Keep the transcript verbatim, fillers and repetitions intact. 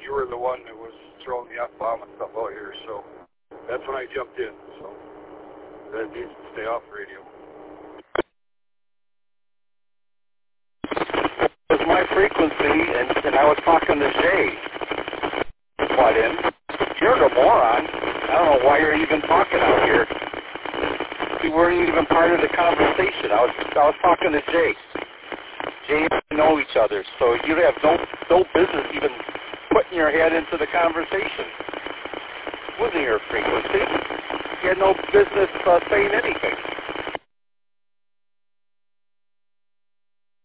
you were the one that was throwing the F-bomb and stuff out here, so that's when I jumped in. So that needs to stay off radio. It was my frequency, and, and I was talking to Jay. Butt in. You're the moron. I don't know why you're even talking out here. You weren't even part of the conversation. I was I was talking to Jay. Jay and I know each other, so you have no no business even putting your head into the conversation. It wasn't your frequency. You had no business uh, saying anything.